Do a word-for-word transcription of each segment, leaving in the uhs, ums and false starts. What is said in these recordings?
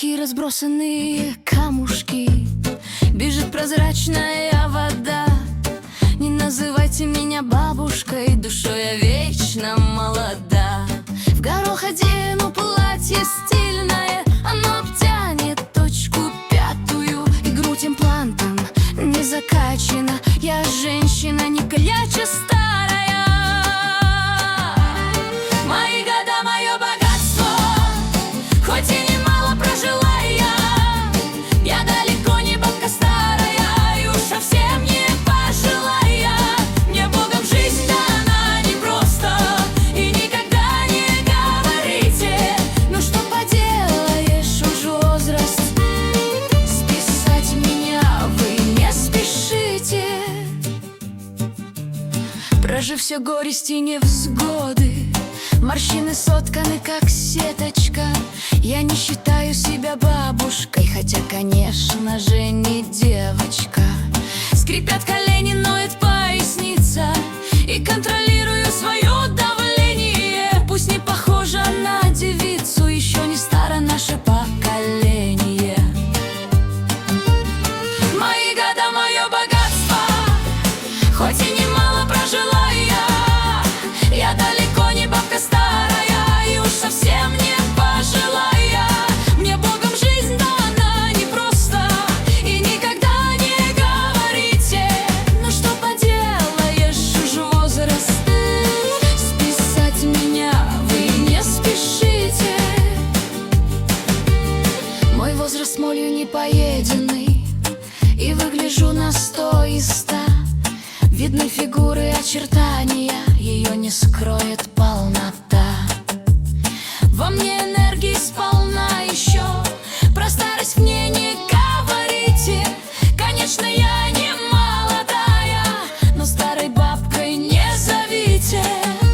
Мелкие разбросанные камушки, бежит прозрачная вода. Не называйте меня бабушкой, душой я вечно молода. В горох одену платье стильное, оно обтянет точку пятую, и грудь имплантом не закачана. Я женщина, не кляча старая. Мои года, мое богатство, хоть и немало прожила я. Я далеко не бабка старая, и уж совсем не пожилая. Мне Богом жизнь дана непросто, и никогда не говорите: ну что поделаешь, уж возраст, списать меня вы не спешите. Прожив все горести и невзгоды, морщины сотканы, как сеточка. Я не считаю себя бабушкой, хотя, конечно же, не девочка. Скрипят колени, ноет поясница, и контролирую свое давление. Пусть не похожа на девицу, еще не старо наше поколение. Мои года, мое богатство, хоть и немало прожила я. Я далеко не бабка старая, и уж совсем не пожилая. Мне Богом жизнь дана непросто, и никогда не говорите: ну что поделаешь, уж возраст, списать меня вы не спешите. Мой возраст молью не поеденный, и выгляжу на сто из ста. Видны фигуры, очертания, ее не скроет полнота. Во мне энергии сполна еще, про старость мне не говорите. Конечно, я не молодая, но старой бабкой не зовите.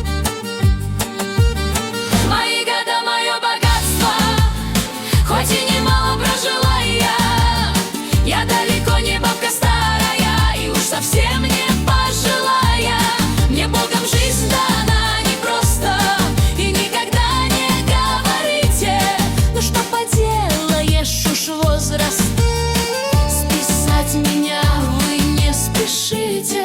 Мои года, мое богатство, хоть и немало прожила я. Я далеко не бабка старая, и уж совсем не пожилая. Мне Богом жизнь дана непросто, и никогда не говорите: ну что поделаешь, уж возраст, списать меня вы не спешите.